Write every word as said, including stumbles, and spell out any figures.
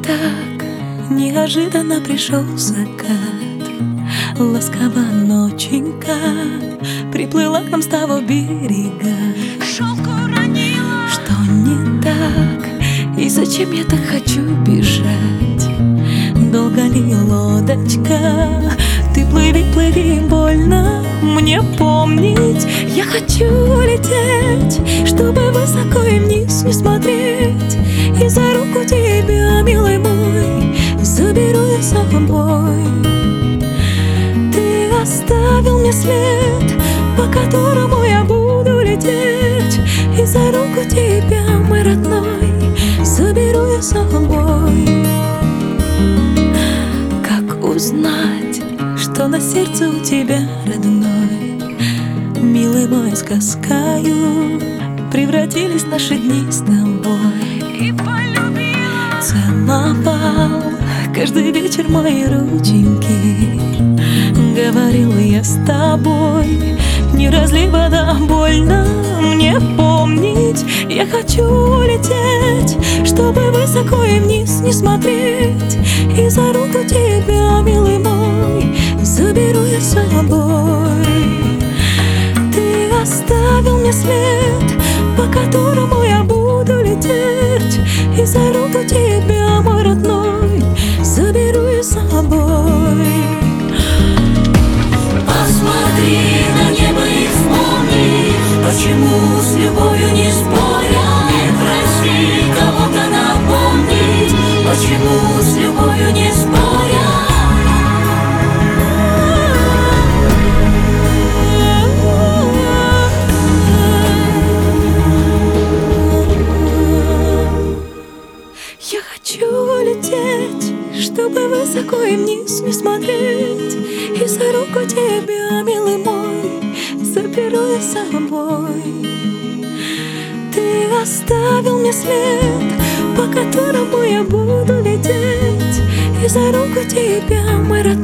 так неожиданно пришел закат. Ласково ноченька приплыла к нам с того берега. Шелк уронила. Что не так? И зачем я так хочу бежать? Долго ли лодочка? Ты плыви, плыви, больно мне помнить. Я хочу лететь, чтобы высоко и вниз не смотреть. И за руку тебя, милый мой, заберу я с собой. Ты оставил мне след, по которому я буду лететь. И за руку тебя, мой родной, заберу я с собой. Как узнать, что на сердце у тебя, родной? Милый мой, сказкою превратились наши дни с тобой. И полюбила. Целовал каждый вечер мои рученьки. Говорил я с тобой, не разлей вода, больно мне помнить. Я хочу лететь, чтобы высоко и вниз не смотреть. И за руку тебя, милый мой, заберу я с собой. Ты оставил мне след, по которому я буду лететь. И за руку тебя, мой родной, заберу я с собой. Посмотри на небо и вспомни, почему с любовью не споря. Не проси кого-то напомнить, почему с любовью не споря. Я хочу лететь, чтобы высоко и вниз не смотреть. И за руку тебя, милый мой, заберу я с собой. Ты оставил мне след, по которому я буду лететь. И за руку тебя, мой родной,